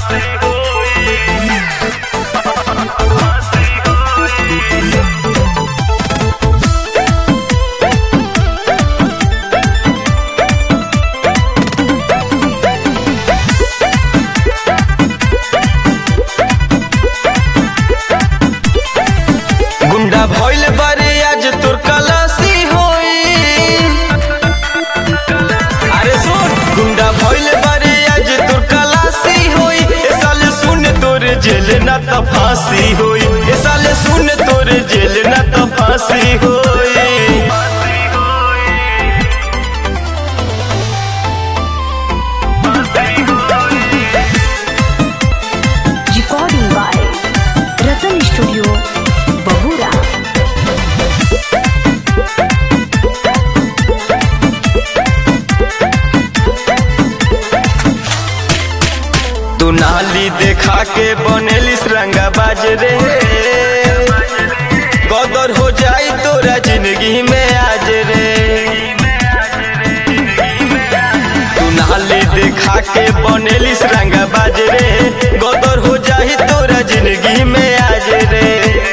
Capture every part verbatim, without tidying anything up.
गुंडा भइल बारे आज तोर कलासी होई। अरे सुन, गुंडा भइल बारे आज तोर कलासी होई। ए साले सुन तोर जेल ना त फांसी होई। ए साले सुन तोर जेल ना त फांसी होई। Recording by Ratan Studio, Bahura. तू नाली देखा के बनेलिस रंगा बाज रे। कदर हो जाई तोरा जिंदगी में आज रे। तू नाली देखा के बनेलिस रंगा बाज रे। कदर हो जाई तोरा जिंदगी में आज रे।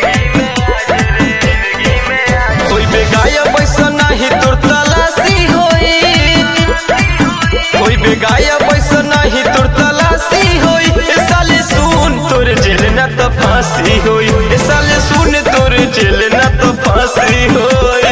कोई बेगाया पैसा नहीं तोर तलाशी होई। कोई बेगाया पैसा नहीं तोर तलाशी होई। ए साले सुन तोर जेल ना त फांसी होई। ए साले सुन तोर जेल ना त फांसी होई।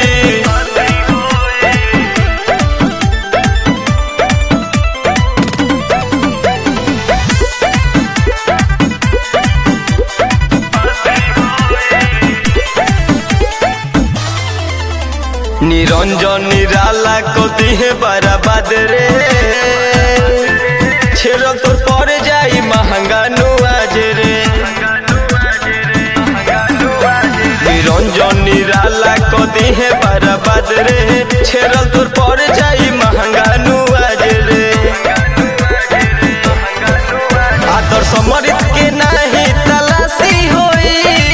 निरंजन निराला कति है बराबाद रे। छेरो तोर पर जाई महंगा नुआज रे। निरंजन निराला कति है बराबाद रे। छेरो तोर पर जाई महंगा नुआज रे। आदर समरित के नहीं तलाशी होई।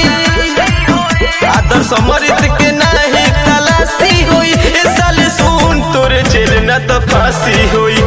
आदर समरित के नहीं तलाशी होई। ए साले सुन तोर जेल ना त फांसी होई।